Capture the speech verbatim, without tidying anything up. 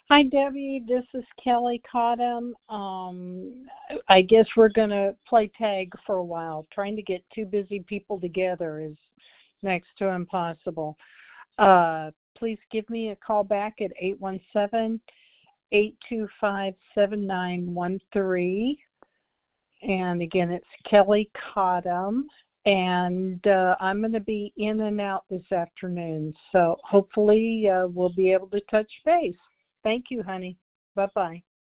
Hi, Debbie. This is Kelly Cottam. Um, I guess we're going to play tag for a while. Trying to get two busy people together is next to impossible. Uh, please give me a call back at eight one seven, eight two five, seven nine one three. And again, it's Kelly Cottam. And uh, I'm going to be in and out this afternoon. So hopefully uh, we'll be able to touch base. Thank you, honey. Bye-bye.